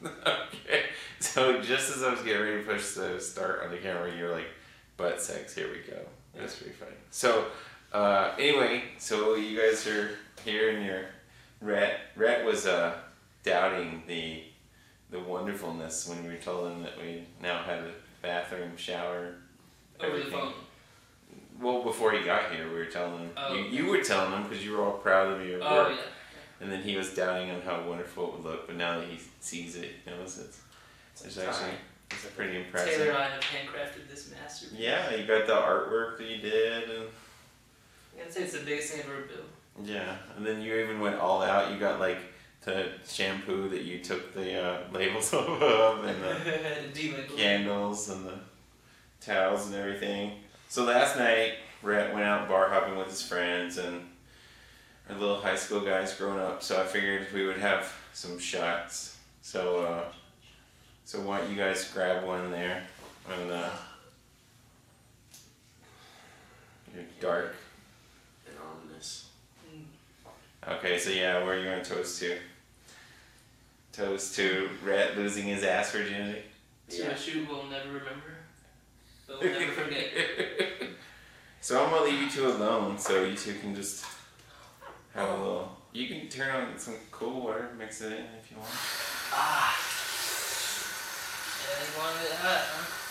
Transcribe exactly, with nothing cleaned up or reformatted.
Okay. So just as I was getting ready to push the start on the camera, you're like, butt sex, here we go. That's pretty funny. So, uh, anyway, so you guys are here and your Rhett, Rhett was uh, doubting the the wonderfulness when we told him that we now had a bathroom, shower, everything. Over the phone. Well, before he got here, we were telling him. Oh. You, you were telling him because you were all proud of your Oh, work. yeah. And then he was doubting on how wonderful it would look, but now that he sees it, he knows it's, it's actually it's pretty impressive. Taylor and I have handcrafted this masterpiece. Yeah, you got the artwork that you did, and I'd say it's the biggest thing I've ever built. yeah, and then you even went all out. You got like the shampoo that you took the uh, labels off of, and the candles and the towels and everything. So last night, Rhett went out bar hopping with his friends and our little high school guys growing up. So I figured we would have some shots. So uh, so why don't you guys grab one there and uh, you're dark. And ominous. Okay, so yeah, where are you gonna toast to? Toast to Rhett losing his ass virginity. To a shoot we'll never remember, but we'll never forget. So I'm gonna leave you two alone, so you two can just have a little. You can turn on some cool water, mix it in if you want. Ah. Yeah, you wanted it hot, huh?